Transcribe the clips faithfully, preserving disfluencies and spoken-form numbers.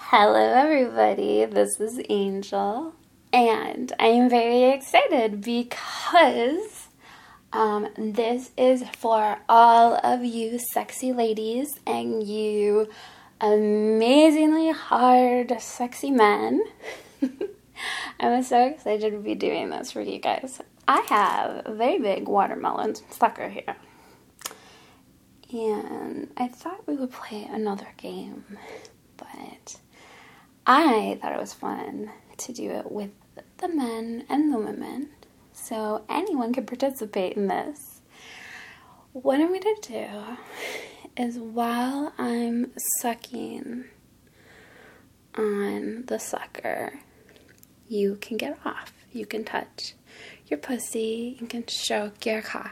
Hello, everybody. This is Angel, and I am very excited because um, this is for all of you sexy ladies and you amazingly hard, sexy men. I'm so excited to be doing this for you guys. I have a very big watermelon sucker here, and I thought we would play another game, but I thought it was fun to do it with the men and the women, so anyone can participate in this. What I'm going to do is while I'm sucking on the sucker, you can get off. You can touch your pussy, you can stroke your cock.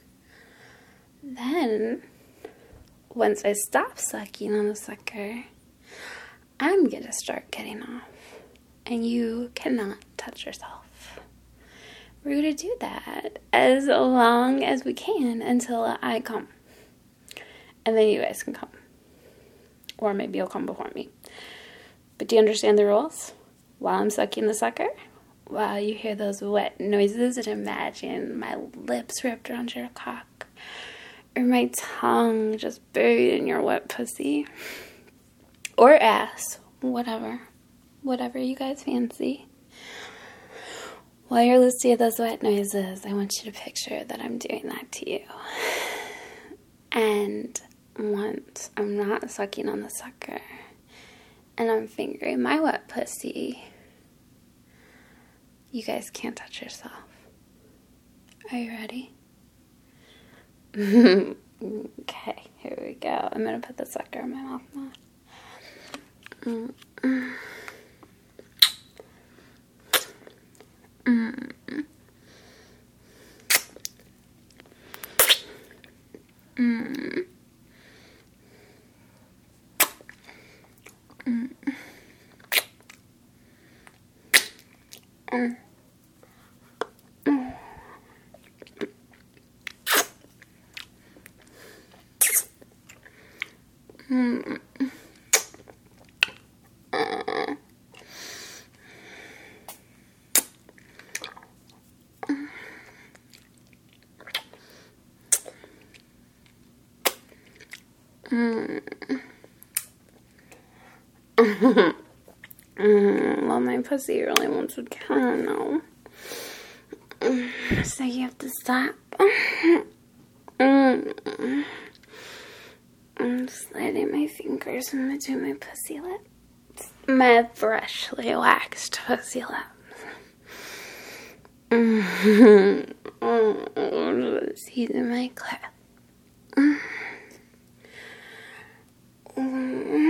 Then, once I stop sucking on the sucker, I'm gonna start getting off, and you cannot touch yourself. We're gonna do that as long as we can until I come, and then you guys can come, or maybe you'll come before me. But do you understand the rules? While I'm sucking the sucker, while you hear those wet noises, and imagine my lips wrapped around your cock, or my tongue just buried in your wet pussy. Or ass, whatever, whatever you guys fancy. While you're listening to those wet noises, I want you to picture that I'm doing that to you. And once I'm not sucking on the sucker, and I'm fingering my wet pussy, you guys can't touch yourself. Are you ready? Okay, here we go. I'm gonna put the sucker in my mouth now. Mm. Mm. Mm. Mm. Mm. Mm. Mm. Mm. Mm. Well, my pussy really wants to count now. Mm. So you have to stop. Mm. I'm sliding my fingers in between my pussy lips. My freshly waxed pussy lips. Mm. Oh, season my clit. Mm. Mm.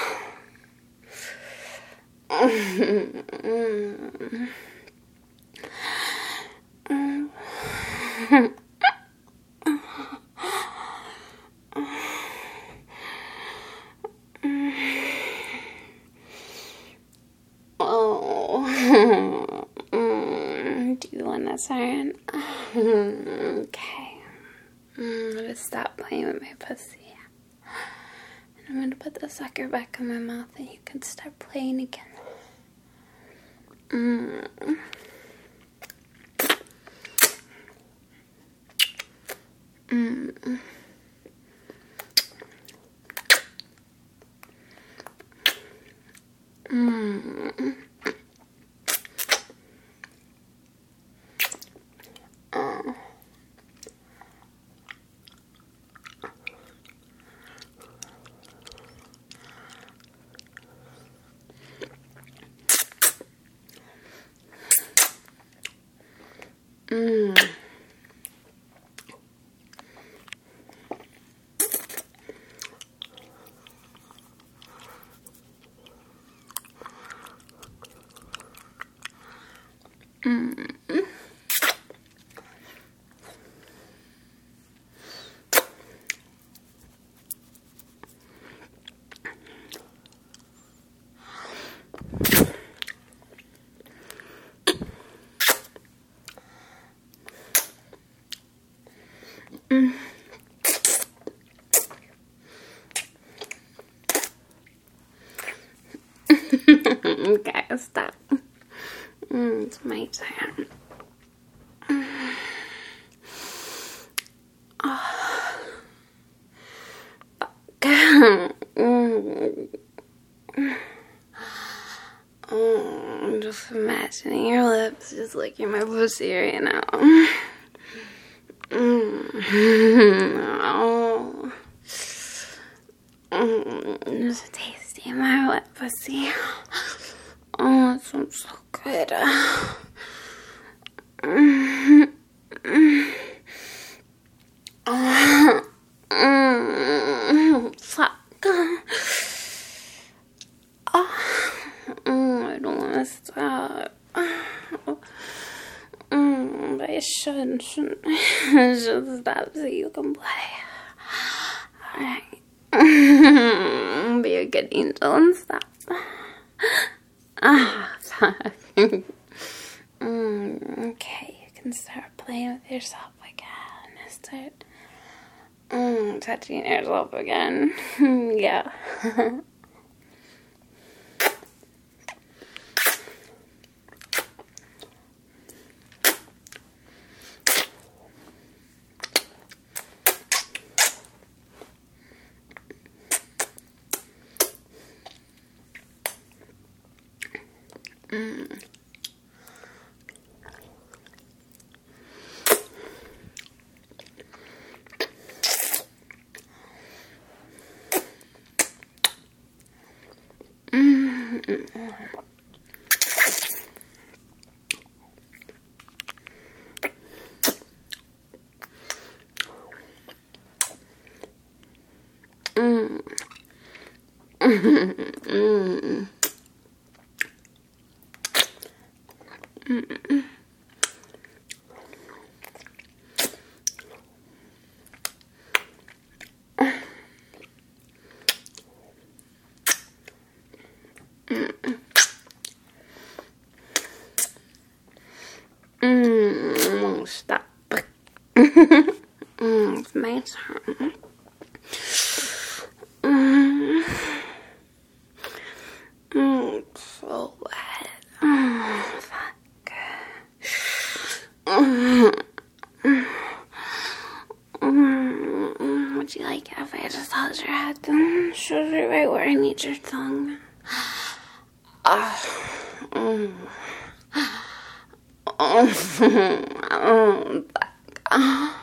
Mm. Mm. Oh. Mm. Do you want to turn? Okay. I'm gonna stop playing with my pussy. And I'm gonna put the sucker back in my mouth and you can start playing again. Mm. Mm. Mm. Oh. Mm. Mm. Mm. Okay, stop. Mm, it's my turn. Oh. Mm. Oh, I'm just imagining your lips just licking my pussy right now. Mm. Oh. Mm. Just tasting my wet pussy. Oh, it smells so good. Mm. Mm. Oh. Mm. Fuck. Oh. Mm, I don't want to stop. Mm, but I should, shouldn't I? I should stop so you can play. Alright. Be a good angel and stop. Ah, fuck. Mm, okay, you can start playing with yourself again. Start mm, touching yourself again. Yeah. Mm. Mm. Mm. Mm. Mm. Stop. Mm, it's my turn. Mm. Mm, it's so wet. Oh, fuck. Mm. Mm. Would you like it if I just held your head and showed you right where I need your tongue? Oh. Mm. Oh. Oh, fuck. Oh.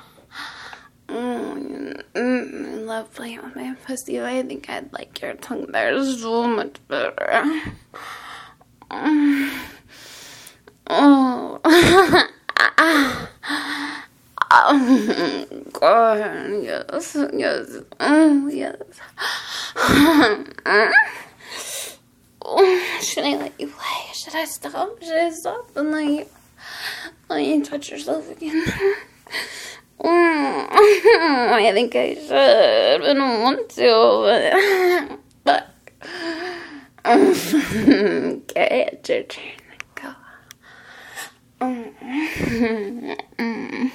Mm, mm, I love playing with my pussy. I think I'd like your tongue there so much better. Mm. Oh. Oh, God, yes, yes, oh, yes. Oh, should I let you play? Should I stop? Should I stop and let you, let you touch yourself again? Mm, I think I should. I don't want to, but, but okay, it's your turn. Go. Mm. Mm.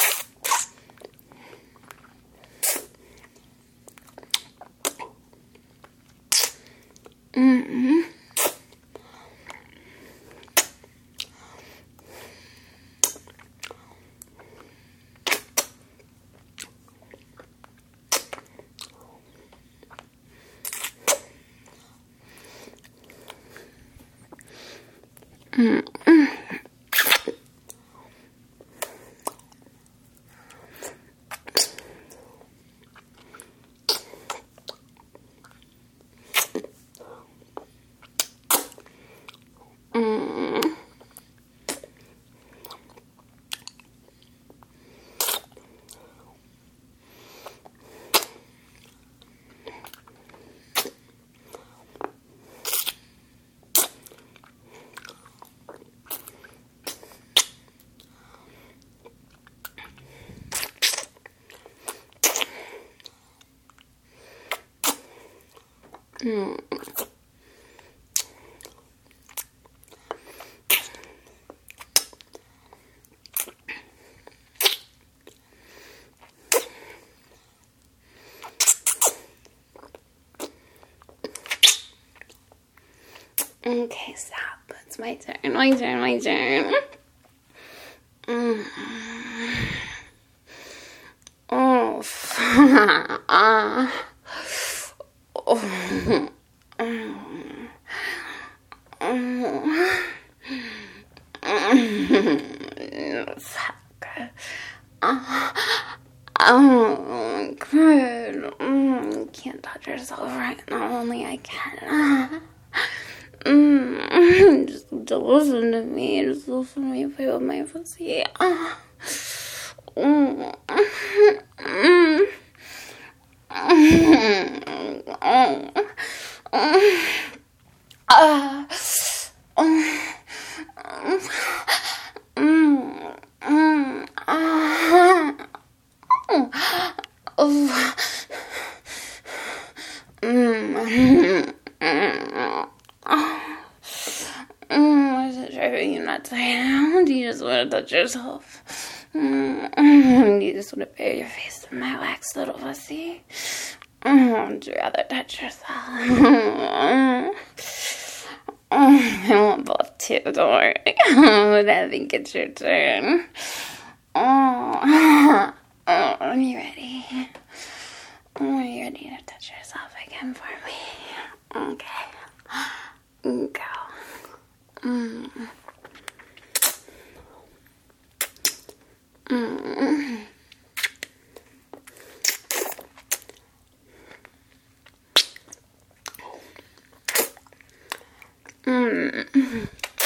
Mm. Mm. Mm. Mm. Okay, stop. It's my turn, my turn, my turn. Mm. Oh, uh, oh. Oh, good. Mm, you can't touch yourself right now. Only I can. Mm, just don't listen to me. Just listen to me play with my pussy. Mm, mm, mm, uh, Is it driving you nuts right now? Do you just want to touch yourself? Do you just want to bury your face in my wax little pussy? Would you rather touch yourself? I want both too, don't worry. But I think it's your turn. Oh, oh, are you ready? Are you ready to touch yourself again for me? Okay. Go. Mm. Mm. Mm.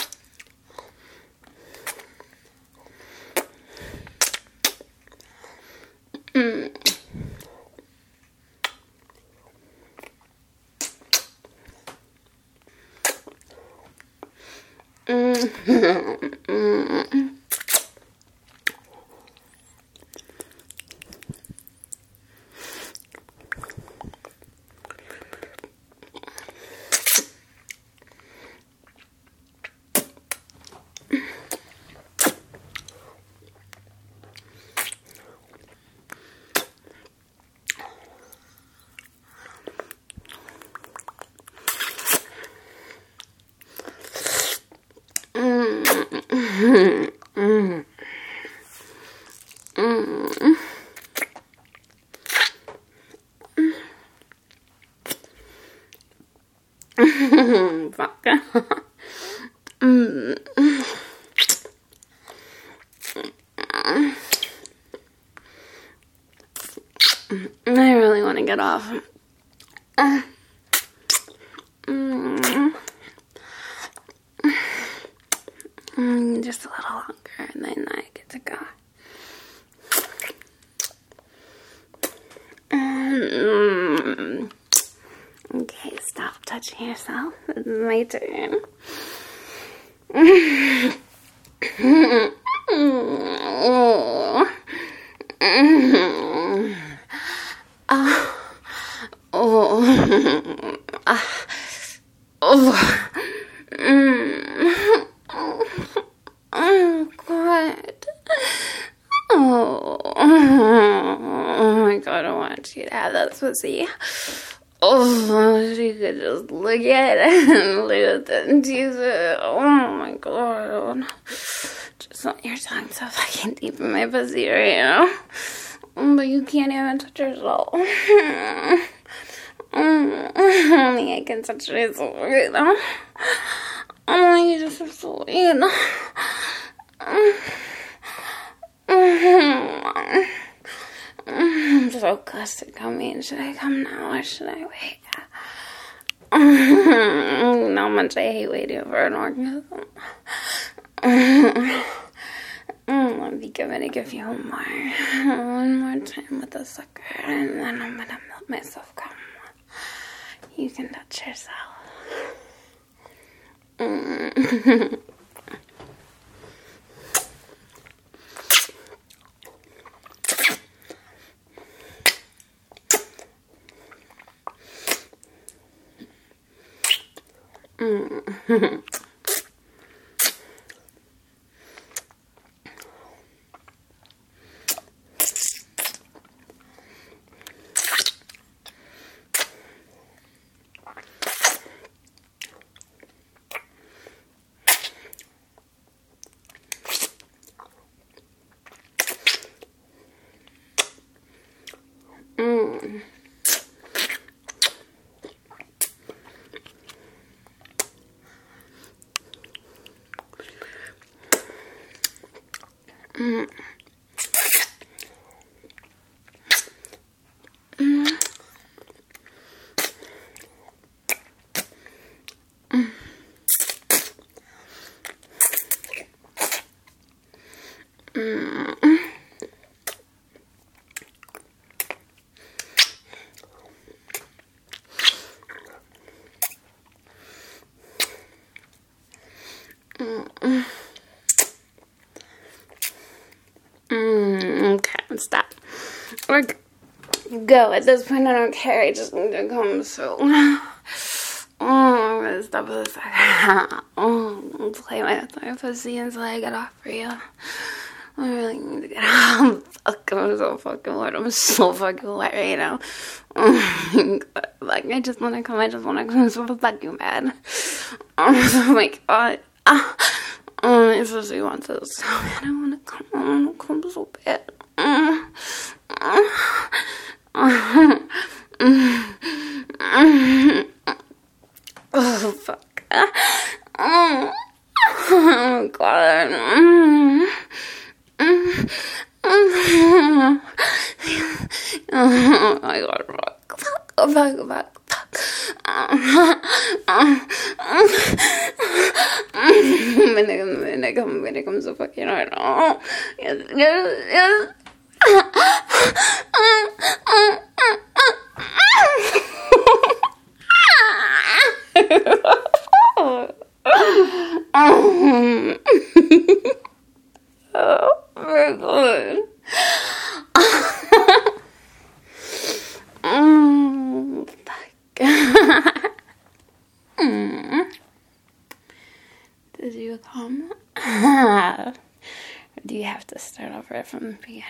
Mm. Mm. Mm. Mm. Mm. Fuck. Mm. I really want to get off. Mm. Mm, just a little longer, and then I get to go. Mm. Okay, stop touching yourself. It's my turn. Oh. Oh. Oh. Oh, God. Oh. Oh, my God, I want you to have that pussy. Oh, you could just look at it and look at it and tease it. Oh, my God. Just want your tongue so fucking deep in my pussy right now. But you can't even touch yourself. Only I can touch myself right now. Oh, you just are so sweet. I'm so close to coming. Should I come now or should I wait? You know how much I hate waiting for an orgasm. I'll be gonna give you one more. One more time with the sucker, and then I'm gonna let myself come. You can touch yourself. Mm. Mm. Mm. Mm. Mm. Mm. Mm. Mm. Okay, stop. We're go. At this point, I don't care. I just need to come. So, oh, I'm gonna stop for a second. Oh, play my, my pussy until I get off for you. I really need to get off. Fuck, I'm so fucking wet. I'm so fucking wet right now. Oh my god. Like, I just wanna come. I just wanna come. I'm so fucking mad. Oh my god. Ah. Oh, my pussy wants it so bad. I wanna come. I wanna come so bad. Mm. Oh, fuck. Oh, oh God. Oh, my God. Fuck. Fuck. Fuck. Fuck. Fuck. When I come, when I come so fucking hard. Oh, yes, yes, yes. Oh, very good. Mm, fuck. Mm. Did you come? Or do you have to start over from the beginning?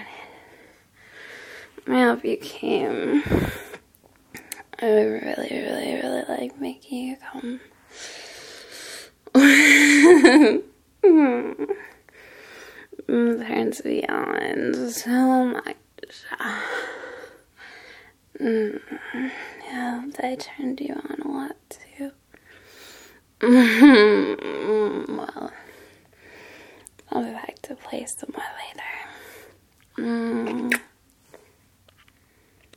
I hope you came. I would really, really, really like making you come. Turns me on so much. Mm. Yeah, I turned you on a lot too. Well, I'll be back to play some more later. Mm.